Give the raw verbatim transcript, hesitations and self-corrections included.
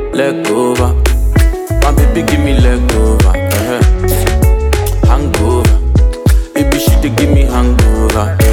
leg over. My baby give me leg over. Uh-huh. Hangover, baby she dey give me hangover.